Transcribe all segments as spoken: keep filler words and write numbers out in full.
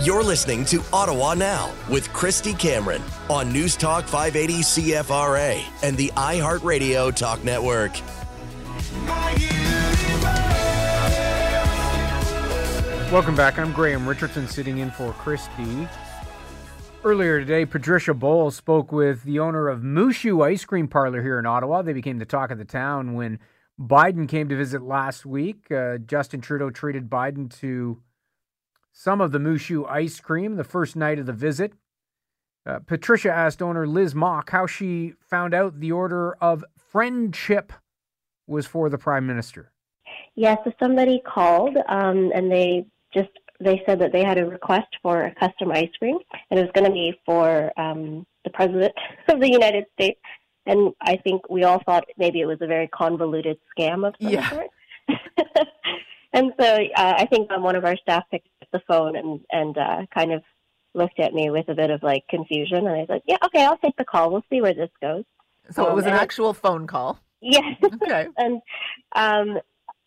You're listening to Ottawa Now with Christy Cameron on News Talk five eighty C F R A and the iHeartRadio Talk Network. Welcome back. I'm Graham Richardson sitting in for Christy. Earlier today, Patricia Bowles spoke with the owner of Mushu Ice Cream Parlor here in Ottawa. They became the talk of the town when Biden came to visit last week. Uh, Justin Trudeau treated Biden to some of the Mushu ice cream the first night of the visit. Uh, Patricia asked owner Liz Mock how she found out the order of friendship was for the Prime Minister. Yeah, so somebody called um, and they just they said that they had a request for a custom ice cream, and it was going to be for um, the President of the United States. And I think we all thought maybe it was a very convoluted scam of some yeah. sort. And so uh, I think um, one of our staff picked up the phone and, and uh, kind of looked at me with a bit of like confusion. And I said, yeah, okay, I'll take the call. We'll see where this goes. So um, it was an actual it, phone call? Yes. Okay. and um,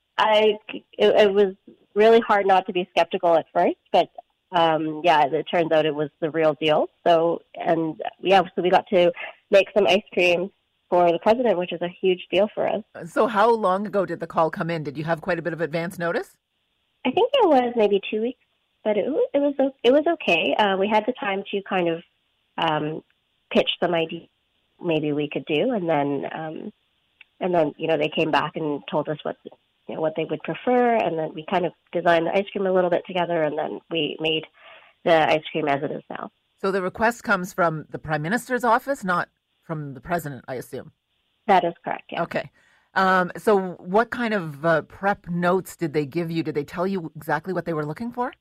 I, it, it was really hard not to be skeptical at first, but um, yeah, it turns out it was the real deal. So, and yeah, so we got to make some ice cream for the president, which is a huge deal for us. So how long ago did the call come in? Did you have quite a bit of advance notice? I think it was maybe two weeks, but it was it was, it was okay. Uh, we had the time to kind of um, pitch some ideas maybe we could do, and then um, and then you know they came back and told us what you know what they would prefer, and then we kind of designed the ice cream a little bit together, and then we made the ice cream as it is now. So the request comes from the Prime Minister's office, not from the President, I assume. That is correct, yeah. Okay. Um, so what kind of uh, prep notes did they give you? Did they tell you exactly what they were looking for?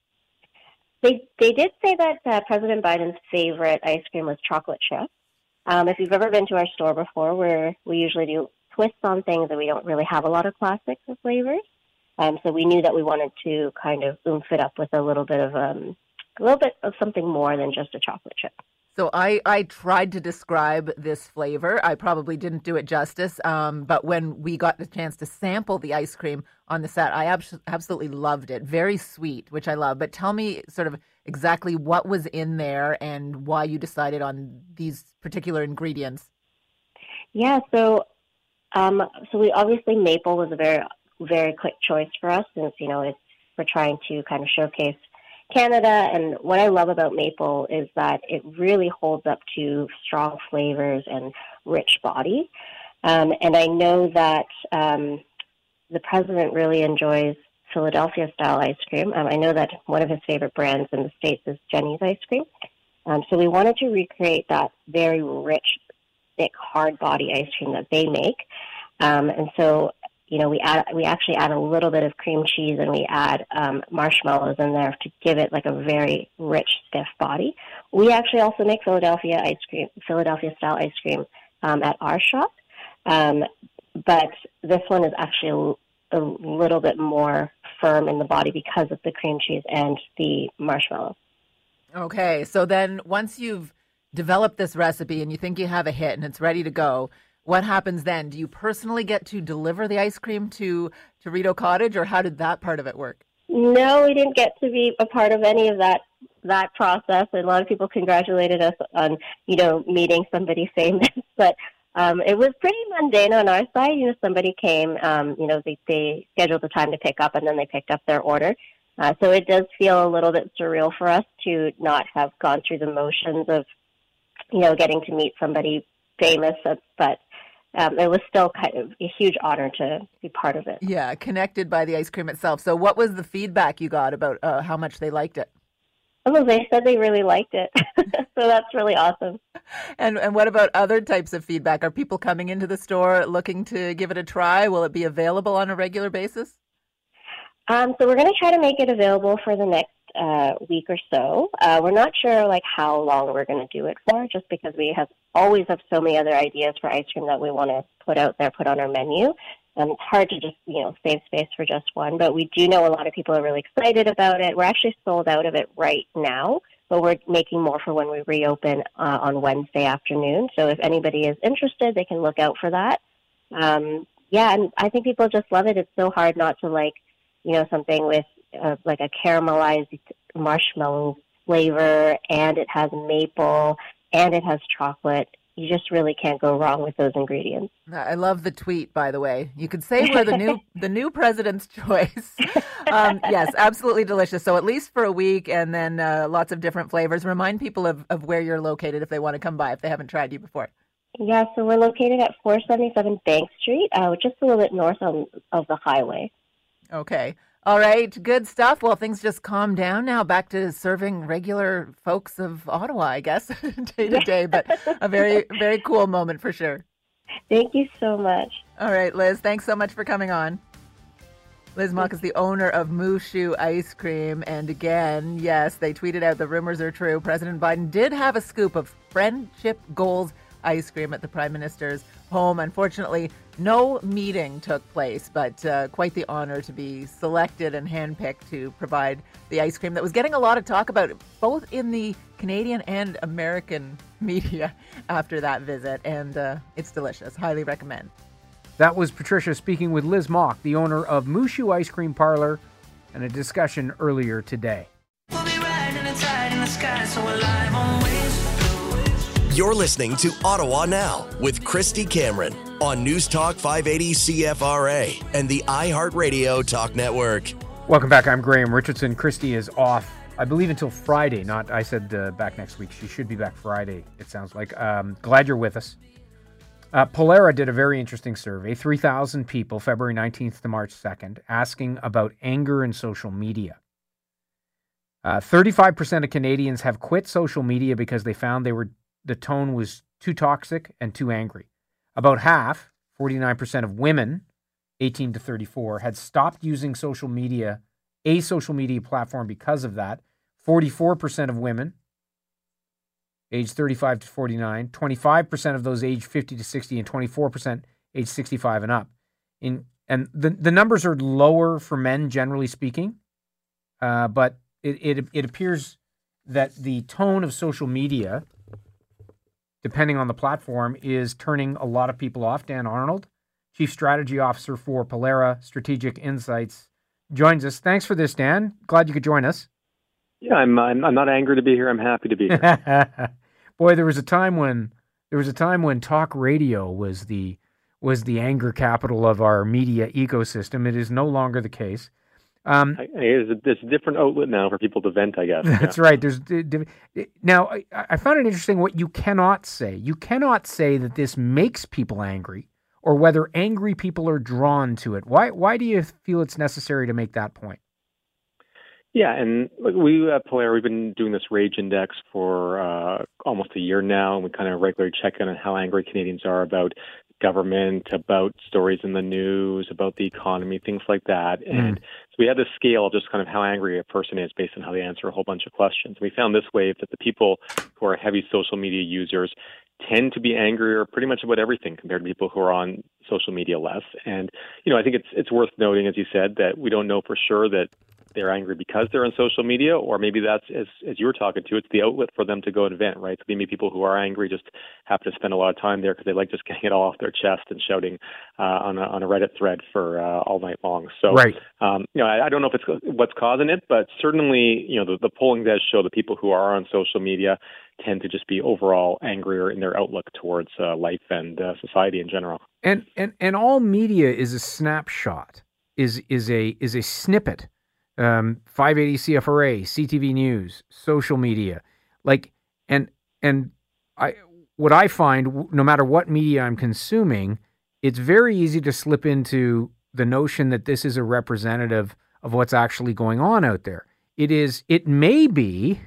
They they did say that uh, President Biden's favorite ice cream was chocolate chip. Um, if you've ever been to our store before, where we usually do twists on things and we don't really have a lot of classics or flavors. Um, so we knew that we wanted to kind of oomph it up with a little bit of um, a little bit of something more than just a chocolate chip. So I, I tried to describe this flavor. I probably didn't do it justice, um, but when we got the chance to sample the ice cream on the set, I ab- absolutely loved it. Very sweet, which I love. But tell me sort of exactly what was in there and why you decided on these particular ingredients. Yeah, so um, so we obviously maple was a very very quick choice for us since you know it's we're trying to kind of showcase Canada, and what I love about maple is that it really holds up to strong flavors and rich body. Um, and I know that um, the president really enjoys Philadelphia-style ice cream. Um, I know that one of his favorite brands in the States is Jenny's Ice Cream. Um, so we wanted to recreate that very rich, thick, hard body ice cream that they make. Um, and so You know, we add we actually add a little bit of cream cheese and we add um, marshmallows in there to give it like a very rich, stiff body. We actually also make Philadelphia ice cream, Philadelphia style ice cream um, at our shop, um, but this one is actually a, a little bit more firm in the body because of the cream cheese and the marshmallow. Okay, so then once you've developed this recipe and you think you have a hit and it's ready to go, what happens then? Do you personally get to deliver the ice cream to, to Rideau Cottage, or how did that part of it work? No, we didn't get to be a part of any of that that process. And a lot of people congratulated us on, you know, meeting somebody famous. But um, it was pretty mundane on our side. You know, somebody came, um, you know, they, they scheduled the time to pick up, and then they picked up their order. Uh, so it does feel a little bit surreal for us to not have gone through the motions of, you know, getting to meet somebody famous, but Um, it was still kind of a huge honor to be part of it. Yeah, connected by the ice cream itself. So what was the feedback you got about uh, how much they liked it? Oh, they said they really liked it. So that's really awesome. And and what about other types of feedback? Are people coming into the store looking to give it a try? Will it be available on a regular basis? Um, so we're going to try to make it available for the next uh, week or so. Uh, we're not sure like how long we're going to do it for, just because we have always have so many other ideas for ice cream that we want to put out there, put on our menu. Um, it's hard to just, you know, save space for just one, but we do know a lot of people are really excited about it. We're actually sold out of it right now, but we're making more for when we reopen uh, on Wednesday afternoon. So if anybody is interested, they can look out for that. Um, yeah, and I think people just love it. It's so hard not to like, you know, something with uh, like a caramelized marshmallow flavor, and it has maple, and it has chocolate. You just really can't go wrong with those ingredients. I love the tweet, by the way. You could say we're the new the new president's choice. Um, yes, absolutely delicious. So at least for a week, and then uh, lots of different flavors. Remind people of, of where you're located if they want to come by, if they haven't tried you before. Yeah, so we're located at four seventy-seven Bank Street, uh, just a little bit north of, of the highway. Okay. All right. Good stuff. Well, things just calmed down now. Back to serving regular folks of Ottawa, I guess, day to day. But a very, very cool moment for sure. Thank you so much. All right, Liz. Thanks so much for coming on. Liz Mock is the owner of Moo Shu Ice Cream. And again, yes, they tweeted out the rumors are true. President Biden did have a scoop of Friendship Goals ice cream at the Prime Minister's home. Unfortunately, no meeting took place, but uh, quite the honor to be selected and handpicked to provide the ice cream that was getting a lot of talk about both in the Canadian and American media after that visit. And uh, it's delicious. Highly recommend. That was Patricia speaking with Liz Mock, the owner of Moo Shu Ice Cream Parlor, and a discussion earlier today. We'll be riding a tide in the sky, so we're live on waves. You're listening to Ottawa Now with Christy Cameron on News Talk five eighty C F R A and the iHeartRadio Talk Network. Welcome back. I'm Graham Richardson. Christy is off, I believe, until Friday. Not, I said uh, back next week. She should be back Friday, it sounds like. Um, glad you're with us. Uh, Polera did a very interesting survey, three thousand people, February nineteenth to March second, asking about anger in social media. Uh, thirty-five percent of Canadians have quit social media because they found they were the tone was too toxic and too angry. About half, forty-nine percent of women, eighteen to thirty-four, had stopped using social media, a social media platform because of that. forty-four percent of women, age thirty-five to forty-nine, twenty-five percent of those age fifty to sixty, and twenty-four percent age sixty-five and up. In and the, the numbers are lower for men, generally speaking, uh, but it, it it appears that the tone of social media, depending on the platform, is turning a lot of people off. Dan Arnold, Chief Strategy Officer for Polera Strategic Insights, joins us. Thanks for this, Dan. Glad you could join us. Yeah, I'm, I'm I'm not angry to be here. I'm happy to be here. Boy, there was a time when there was a time when talk radio was the was the anger capital of our media ecosystem. It is no longer the case. Um, There's a, there's a different outlet now for people to vent, I guess. That's yeah. right. There's now I, I found it interesting what you cannot say. You cannot say that this makes people angry, or whether angry people are drawn to it. Why? Why do you feel it's necessary to make that point? Yeah, and look, we at Polera, we've been doing this Rage Index for uh, almost a year now, and we kind of regularly check in on how angry Canadians are about government, about stories in the news, about the economy, things like that. Mm. And so we had this scale of just kind of how angry a person is based on how they answer a whole bunch of questions. We found this way that the people who are heavy social media users tend to be angrier pretty much about everything compared to people who are on social media less. And, you know, I think it's it's worth noting, as you said, that we don't know for sure that they're angry because they're on social media, or maybe that's, as as you were talking to, it's the outlet for them to go and vent, right? So maybe people who are angry just happen to spend a lot of time there because they like just getting it all off their chest and shouting uh, on, a, on a Reddit thread for uh, all night long. So, right. um, you know, I, I don't know if it's what's causing it, but certainly, you know, the, the polling does show that people who are on social media tend to just be overall angrier in their outlook towards uh, life and uh, society in general. And and and all media is a snapshot, is is a is a snippet. Um, five eighty C F R A, C T V News, social media, like, and and I what I find, no matter what media I'm consuming, it's very easy to slip into the notion that this is a representative of what's actually going on out there. It is. It may be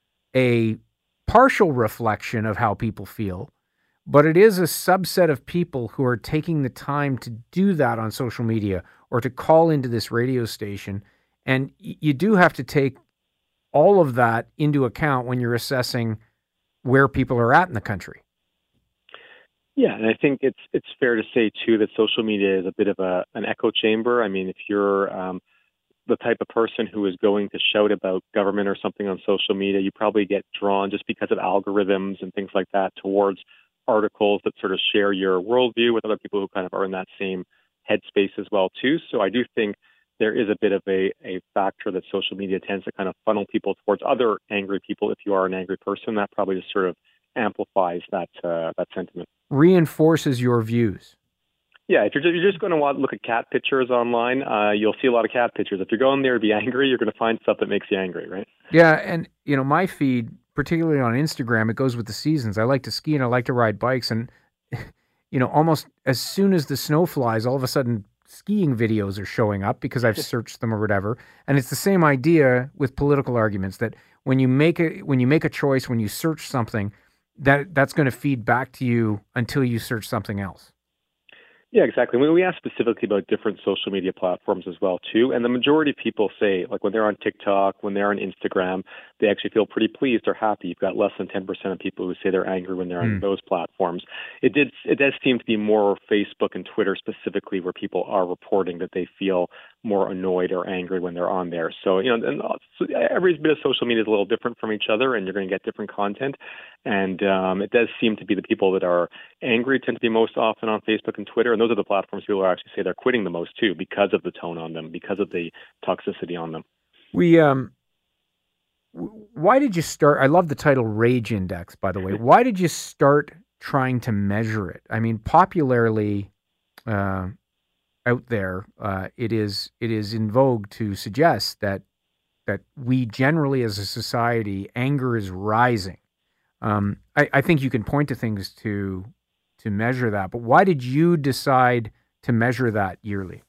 a partial reflection of how people feel, but it is a subset of people who are taking the time to do that on social media or to call into this radio station. And you do have to take all of that into account when you're assessing where people are at in the country. Yeah, and I think it's it's fair to say, too, that social media is a bit of a an echo chamber. I mean, if you're um, the type of person who is going to shout about government or something on social media, you probably get drawn, just because of algorithms and things like that, towards articles that sort of share your worldview with other people who kind of are in that same headspace as well, too. So I do think there is a bit of a, a factor that social media tends to kind of funnel people towards other angry people. If you are an angry person, that probably just sort of amplifies that uh, that sentiment. Reinforces your views. Yeah, if you're just, you're just going to want to look at cat pictures online, uh, you'll see a lot of cat pictures. If you're going there to be angry, you're going to find stuff that makes you angry, right? Yeah, and you know, my feed, particularly on Instagram, it goes with the seasons. I like to ski and I like to ride bikes, and you know, almost as soon as the snow flies, all of a sudden skiing videos are showing up because I've searched them or whatever. And it's the same idea with political arguments, that when you make a when you make a choice, when you search something, that that's going to feed back to you until you search something else. Yeah, exactly. We, we asked specifically about different social media platforms as well, too. And the majority of people say, like, when they're on TikTok, when they're on Instagram, they actually feel pretty pleased or happy. You've got less than ten percent of people who say they're angry when they're mm. on those platforms. It did. It does seem to be more Facebook and Twitter specifically where people are reporting that they feel more annoyed or angry when they're on there. So, you know, and so every bit of social media is a little different from each other, and you're going to get different content. And um, it does seem to be the people that are angry tend to be most often on Facebook and Twitter. And those are the platforms people are actually say they're quitting the most too, because of the tone on them, because of the toxicity on them. We, um, why did you start? I love the title Rage Index, by the way. Why did you start trying to measure it? I mean, popularly, uh, out there, uh, it is it is in vogue to suggest that that we generally, as a society, anger is rising. Um, I, I think you can point to things to to measure that, but why did you decide to measure that yearly?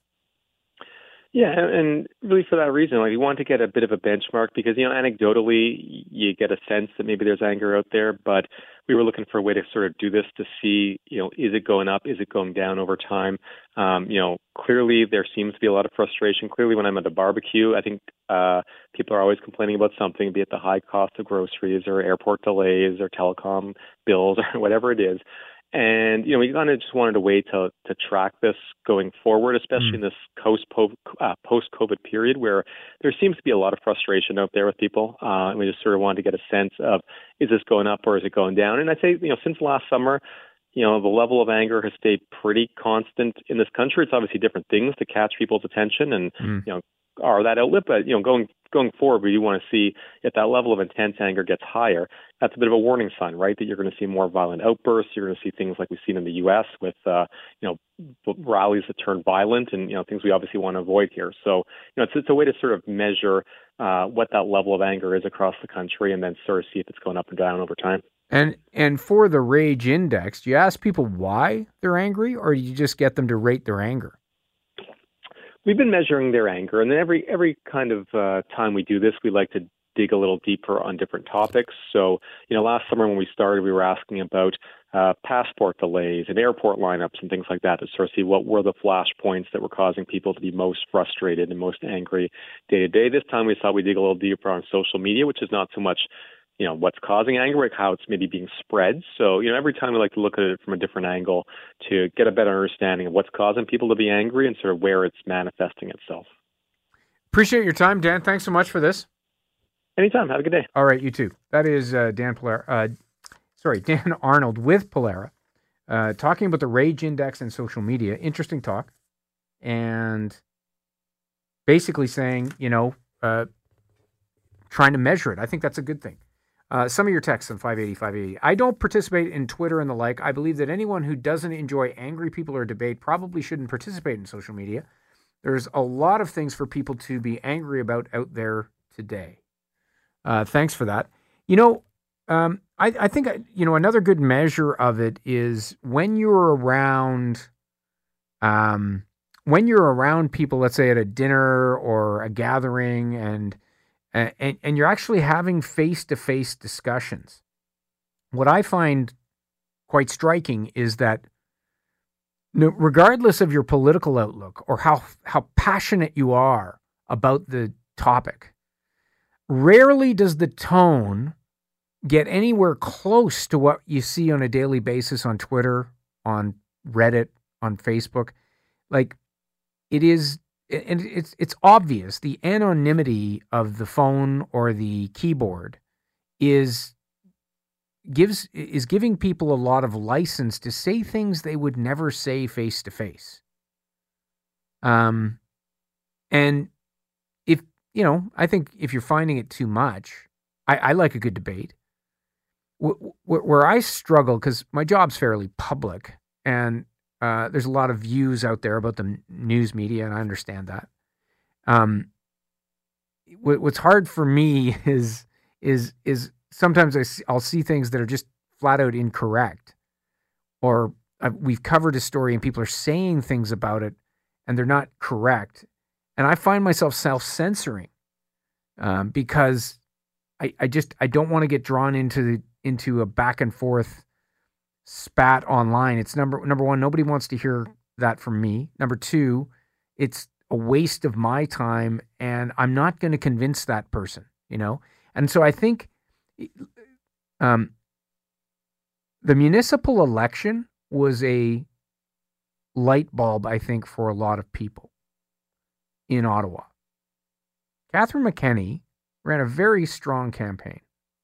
Yeah, and really for that reason, like, we want to get a bit of a benchmark because, you know, anecdotally, you get a sense that maybe there's anger out there, but we were looking for a way to sort of do this to see, you know, is it going up? Is it going down over time? Um, you know, clearly there seems to be a lot of frustration. Clearly when I'm at a barbecue, I think uh, people are always complaining about something, be it the high cost of groceries or airport delays or telecom bills or whatever it is. And, you know, we kind of just wanted a way to to track this going forward, especially mm. in this post uh, post-COVID period where there seems to be a lot of frustration out there with people. Uh, and we just sort of wanted to get a sense of, is this going up or is it going down? And I'd say, you know, since last summer, you know, the level of anger has stayed pretty constant in this country. It's obviously different things to catch people's attention and, mm. you know, are that outlet. But, you know, going going forward, we do want to see if that level of intense anger gets higher. That's a bit of a warning sign, right? That you're going to see more violent outbursts. You're going to see things like we've seen in the U S with, uh, you know, rallies that turn violent and, you know, things we obviously want to avoid here. So, you know, it's, it's a way to sort of measure uh, what that level of anger is across the country and then sort of see if it's going up and down over time. And and for the Rage Index, do you ask people why they're angry, or do you just get them to rate their anger? We've been measuring their anger, and then every every kind of uh, time we do this, we like to dig a little deeper on different topics. So, you know, last summer when we started, we were asking about uh, passport delays and airport lineups and things like that to sort of see what were the flashpoints that were causing people to be most frustrated and most angry day to day. This time we thought we'd dig a little deeper on social media, which is not so much, you know, what's causing anger, like how it's maybe being spread. So, you know, every time we like to look at it from a different angle to get a better understanding of what's causing people to be angry and sort of where it's manifesting itself. Appreciate your time, Dan. Thanks so much for this. Anytime. Have a good day. All right, you too. That is uh, Dan Polara, uh, sorry, Dan Arnold with Polara, uh, talking about the Rage Index and social media. Interesting talk. And basically saying, you know, uh, trying to measure it. I think that's a good thing. Uh, some of your texts on five eighty, five eighty. I don't participate in Twitter and the like. I believe that anyone who doesn't enjoy angry people or debate probably shouldn't participate in social media. There's a lot of things for people to be angry about out there today. Uh, thanks for that. You know, um, I, I think, you know, another good measure of it is when you're around, um, when you're around people, let's say at a dinner or a gathering, and And, and you're actually having face-to-face discussions. What I find quite striking is that regardless of your political outlook or how, how passionate you are about the topic, rarely does the tone get anywhere close to what you see on a daily basis on Twitter, on Reddit, on Facebook. Like, it is... And it's it's obvious the anonymity of the phone or the keyboard is gives is giving people a lot of license to say things they would never say face to face. Um, And if, you know, I think if you're finding it too much, I, I like a good debate. Where, where I struggle, because my job's fairly public, and uh, there's a lot of views out there about the news media, and I understand that. Um, what, what's hard for me is is is sometimes I see, I'll see things that are just flat out incorrect, or uh, we've covered a story and people are saying things about it and they're not correct, and I find myself self-censoring um, because I, I just I don't want to get drawn into the, into a back and forth spat online. It's number number one, nobody wants to hear that from me. Number two, it's a waste of my time, and I'm not going to convince that person, you know? And so I think um, the municipal election was a light bulb, I think, for a lot of people in Ottawa. Catherine McKenney ran a very strong campaign.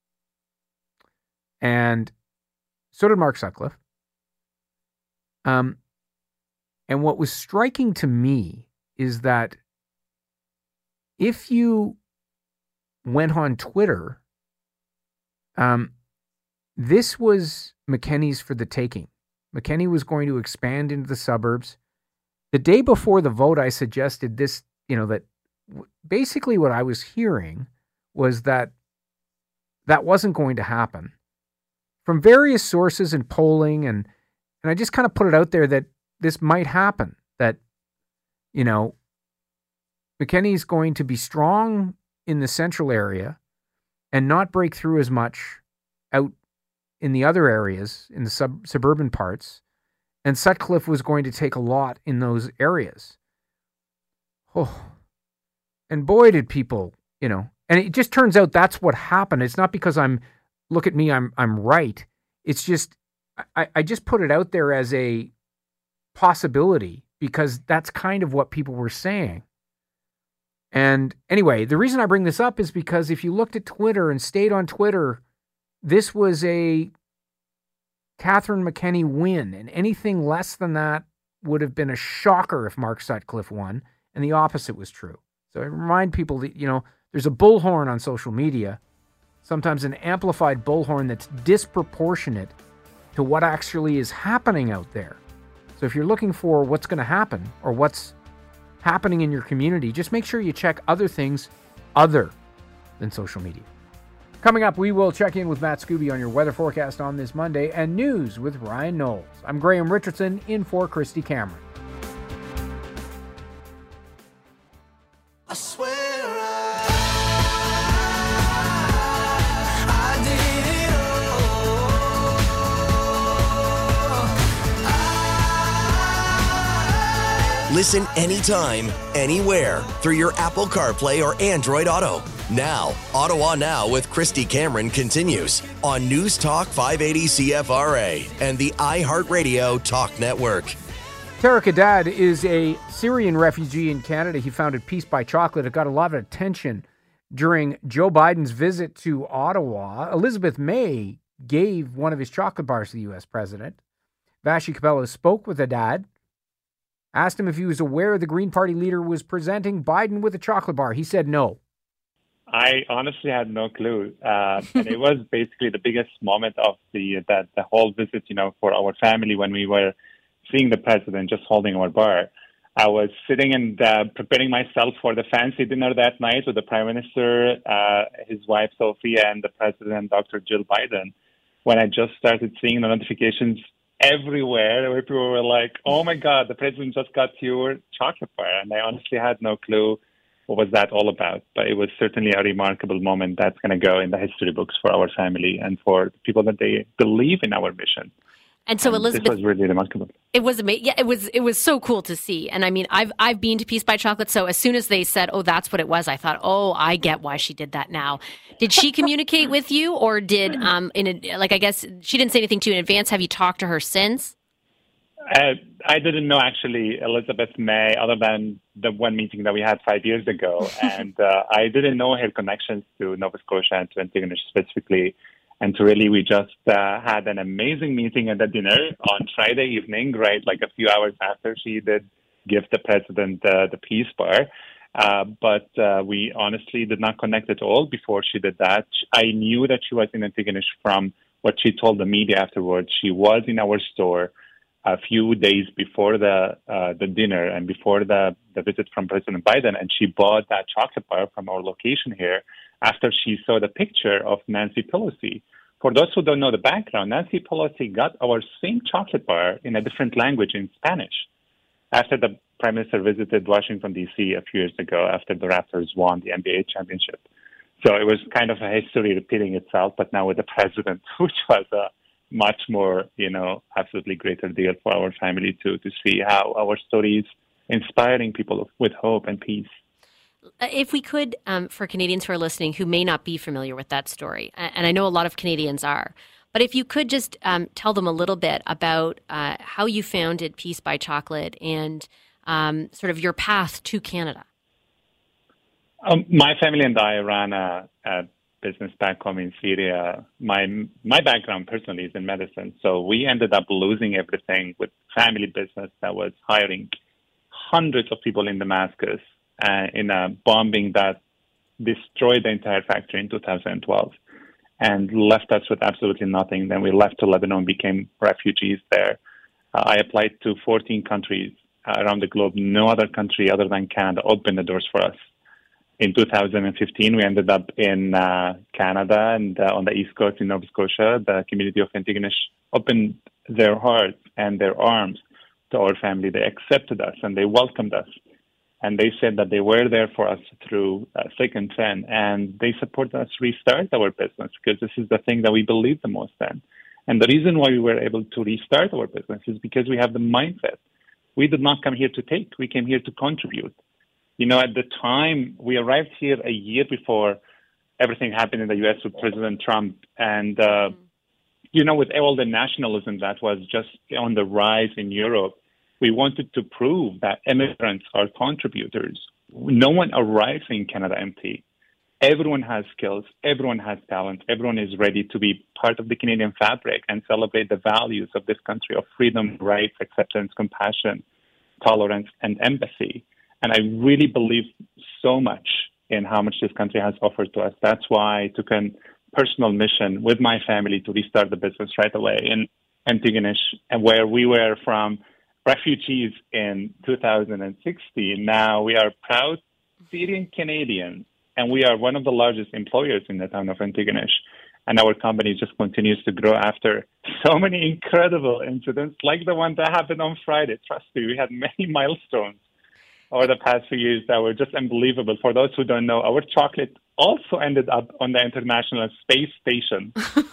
And so did Mark Sutcliffe. Um, and what was striking to me is that if you went on Twitter, um, this was McKenney's for the taking. McKenney was going to expand into the suburbs. The day before the vote, I suggested this, you know, that basically what I was hearing was that that wasn't going to happen. From various sources and polling, and and I just kind of put it out there that this might happen, that, you know, McKenney's going to be strong in the central area and not break through as much out in the other areas, in the sub suburban parts, and Sutcliffe was going to take a lot in those areas. Oh, and boy, did people, you know, and it just turns out that's what happened. It's not because I'm, look at me, I'm I'm right. It's just, I, I just put it out there as a possibility because that's kind of what people were saying. And anyway, the reason I bring this up is because if you looked at Twitter and stayed on Twitter, this was a Catherine McKenney win, and anything less than that would have been a shocker if Mark Sutcliffe won, and the opposite was true. So I remind people that, you know, there's a bullhorn on social media, sometimes an amplified bullhorn that's disproportionate to what actually is happening out there. So if you're looking for what's going to happen or what's happening in your community, just make sure you check other things other than social media. Coming up, we will check in with Matt Scooby on your weather forecast on this Monday and news with Ryan Knowles. I'm Graham Richardson in for Christy Cameron. I swear I, I did it all. I... Listen anytime, anywhere through your Apple CarPlay or Android Auto. Now, Ottawa Now with Christy Cameron continues on News Talk five eighty C F R A and the iHeartRadio Talk Network. Tariq Haddad is a Syrian refugee in Canada. He founded Peace by Chocolate. It got a lot of attention during Joe Biden's visit to Ottawa. Elizabeth May gave one of his chocolate bars to the U S president. Vassy Capello spoke with Haddad, asked him if he was aware the Green Party leader was presenting Biden with a chocolate bar. He said no. I honestly had no clue, uh, and it was basically the biggest moment of the that the whole visit, you know, for our family when we were seeing the president just holding our bar. I was sitting and uh, preparing myself for the fancy dinner that night with the Prime Minister, uh, his wife Sophia, and the President, Doctor Jill Biden, when I just started seeing the notifications everywhere where people were like, "Oh my God, the president just got your chocolate bar," and I honestly had no clue what was that all about? But it was certainly a remarkable moment that's going to go in the history books for our family and for the people that they believe in our mission. And so, and Elizabeth, this was really remarkable. It was amazing. Yeah, it was. It was so cool to see. And I mean, I've I've been to Peace by Chocolate. So as soon as they said, "Oh, that's what it was," I thought, "Oh, I get why she did that now." Did she communicate with you, or did um in a, like I guess she didn't say anything to you in advance? Have you talked to her since? Uh, I didn't know, actually, Elizabeth May, other than the one meeting that we had five years ago. and uh, I didn't know her connections to Nova Scotia and to Antigonish specifically. And so really, we just uh, had an amazing meeting at the dinner on Friday evening, right, like a few hours after she did give the president uh, the Peace Bar. Uh, but uh, we honestly did not connect at all before she did that. I knew that she was in Antigonish from what she told the media afterwards. She was in our store a few days before the uh, the dinner and before the, the visit from President Biden, and she bought that chocolate bar from our location here after she saw the picture of Nancy Pelosi. For those who don't know the background, Nancy Pelosi got our same chocolate bar in a different language, in Spanish, after the Prime Minister visited Washington, D C a few years ago after the Raptors won the N B A championship. So it was kind of a history repeating itself, but now with the president, which was a much more, you know, absolutely greater deal for our family to, to see how our story is inspiring people with hope and peace. If we could, um, for Canadians who are listening who may not be familiar with that story, and I know a lot of Canadians are, but if you could just um, tell them a little bit about uh, how you founded Peace by Chocolate and um, sort of your path to Canada. Um, my family and I ran a, a business back home in Syria. My my background personally is in medicine, so we ended up losing everything with family business that was hiring hundreds of people in Damascus uh, in a bombing that destroyed the entire factory in two thousand twelve and left us with absolutely nothing. Then we left to Lebanon, became refugees there. Uh, I applied to fourteen countries around the globe. No other country other than Canada opened the doors for us. In two thousand fifteen, we ended up in uh, Canada and uh, on the East Coast in Nova Scotia. The community of Antigonish opened their hearts and their arms to our family. They accepted us and they welcomed us. And they said that they were there for us through uh, thick and thin. And they supported us restart our business because this is the thing that we believe the most in. And the reason why we were able to restart our business is because we have the mindset. We did not come here to take. We came here to contribute. You know, at the time, we arrived here a year before everything happened in the U S with President Trump. And, uh, you know, with all the nationalism that was just on the rise in Europe, we wanted to prove that immigrants are contributors. No one arrives in Canada empty. Everyone has skills. Everyone has talent. Everyone is ready to be part of the Canadian fabric and celebrate the values of this country of freedom, rights, acceptance, compassion, tolerance, and empathy. And I really believe so much in how much this country has offered to us. That's why I took a personal mission with my family to restart the business right away in Antigonish, and where we were from refugees in two thousand sixteen. Now we are proud Syrian Canadians, and we are one of the largest employers in the town of Antigonish. And our company just continues to grow after so many incredible incidents, like the one that happened on Friday. Trust me, we had many milestones over the past few years that were just unbelievable. For those who don't know, our chocolate also ended up on the International Space Station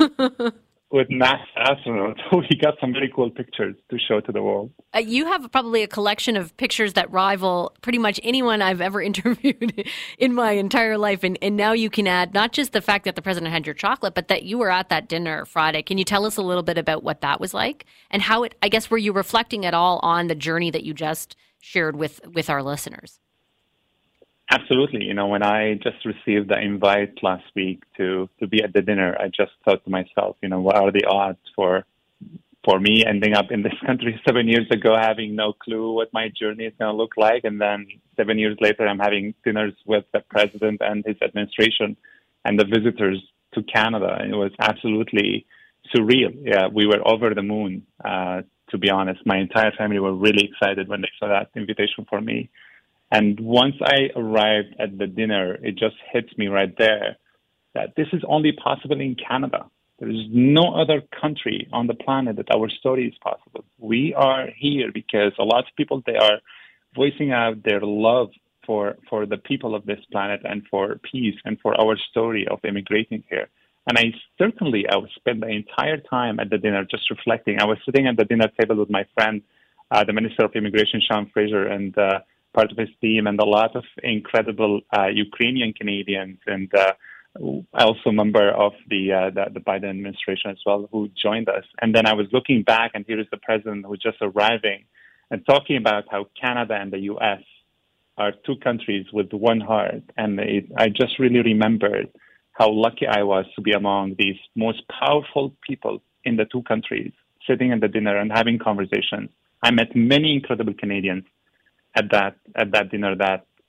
with NASA astronauts. We got some very cool pictures to show to the world. Uh, you have probably a collection of pictures that rival pretty much anyone I've ever interviewed in my entire life. And, and now you can add not just the fact that the president had your chocolate, but that you were at that dinner Friday. Can you tell us a little bit about what that was like? And how it, I guess, were you reflecting at all on the journey that you just shared with, with our listeners? Absolutely. You know, when I just received the invite last week to, to be at the dinner, I just thought to myself, you know, what are the odds for for me ending up in this country seven years ago, having no clue what my journey is going to look like. And then seven years later, I'm having dinners with the president and his administration and the visitors to Canada. And it was absolutely surreal. Yeah, we were over the moon, uh, to be honest. My entire family were really excited when they saw that invitation for me. And once I arrived at the dinner, it just hits me right there that this is only possible in Canada. There is no other country on the planet that our story is possible. We are here because a lot of people, they are voicing out their love for, for the people of this planet and for peace and for our story of immigrating here. And I certainly, I would spend the entire time at the dinner just reflecting. I was sitting at the dinner table with my friend, uh, the Minister of Immigration, Sean Fraser, and uh, part of his team, and a lot of incredible uh, Ukrainian Canadians, and uh, also a member of the, uh, the the Biden administration as well, who joined us. And then I was looking back, and here is the president who was just arriving and talking about how Canada and the U S are two countries with one heart. And it, I just really remembered how lucky I was to be among these most powerful people in the two countries, sitting at the dinner and having conversations. I met many incredible Canadians at that at that dinner that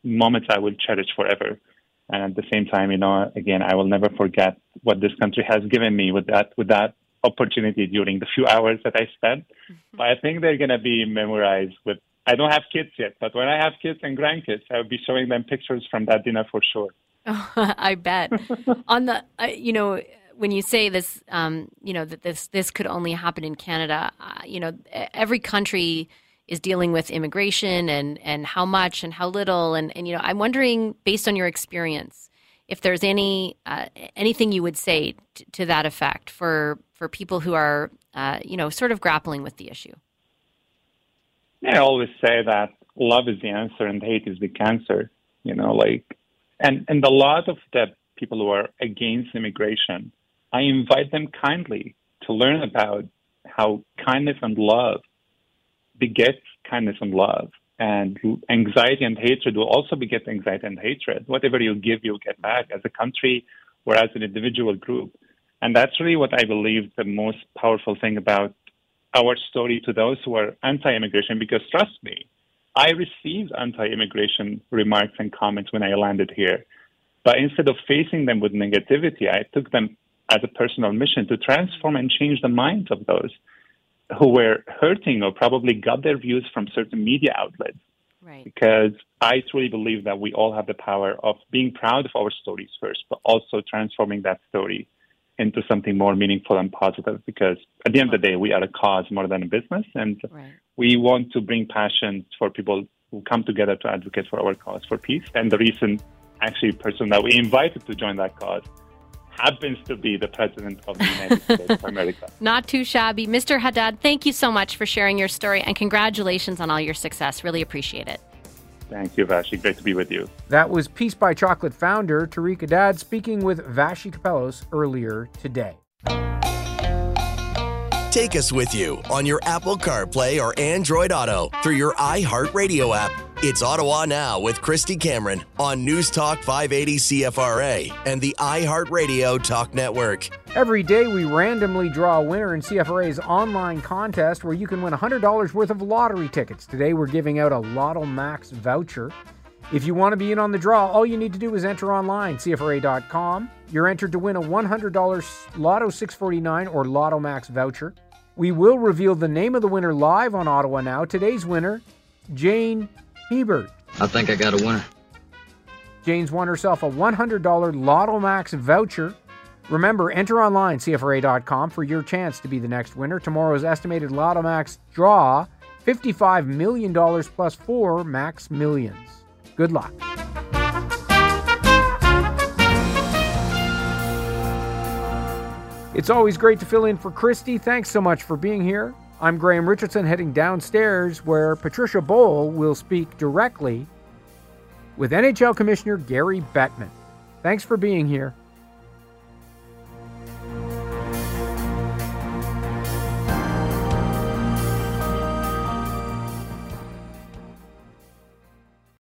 moments I will cherish forever. And at the same time, you know, again, I will never forget what this country has given me with that with that opportunity during the few hours that I spent. Mm-hmm. But I think they're going to be memorized with, I don't have kids yet, but when I have kids and grandkids, I'll be showing them pictures from that dinner for sure. Oh, I bet. On the, uh, you know, when you say this, um, you know, that this this could only happen in Canada, uh, you know, every country is dealing with immigration and, and how much and how little. And, and, you know, I'm wondering, based on your experience, if there's any uh, anything you would say t- to that effect for, for people who are, uh, you know, sort of grappling with the issue. I always say that love is the answer and hate is the cancer, you know, like, and, and a lot of the people who are against immigration, I invite them kindly to learn about how kindness and love begets kindness and love. And anxiety and hatred will also beget anxiety and hatred. Whatever you give, you'll get back as a country or as an individual group. And that's really what I believe the most powerful thing about our story to those who are anti-immigration, because trust me, I received anti-immigration remarks and comments when I landed here. But instead of facing them with negativity, I took them as a personal mission to transform and change the minds of those who were hurting or probably got their views from certain media outlets. Right. Because I truly believe that we all have the power of being proud of our stories first, but also transforming that story into something more meaningful and positive. Because at the end of the day, we are a cause more than a business. And right. we want to bring passion for people who come together to advocate for our cause for peace. And the recent, actually, person that we invited to join that cause happens to be the President of the United States of America. Not too shabby. Mister Haddad, thank you so much for sharing your story, and congratulations on all your success. Really appreciate it. Thank you, Vashi. Great to be with you. That was Peace by Chocolate founder Tariq Haddad speaking with Vashi Kapelos earlier today. Take us with you on your Apple CarPlay or Android Auto through your iHeartRadio app. It's Ottawa Now with Christy Cameron on News Talk five eighty C F R A and the iHeartRadio Talk Network. Every day we randomly draw a winner in C F R A's online contest where you can win one hundred dollars worth of lottery tickets. Today we're giving out a Lotto Max voucher. If you want to be in on the draw, all you need to do is enter online, C F R A dot com. You're entered to win a one hundred dollars Lotto six forty-nine or Lotto Max voucher. We will reveal the name of the winner live on Ottawa Now. Today's winner, Jane Hebert. I think I got a winner. Jane's won herself a one hundred dollars Lotto Max voucher. Remember, enter online, C F R A dot com, for your chance to be the next winner. Tomorrow's estimated Lotto Max draw, fifty-five million dollars plus four Max Millions. Good luck. It's always great to fill in for Christy. Thanks so much for being here. I'm Graham Richardson, heading downstairs where Patricia Bowl will speak directly with N H L Commissioner Gary Bettman. Thanks for being here.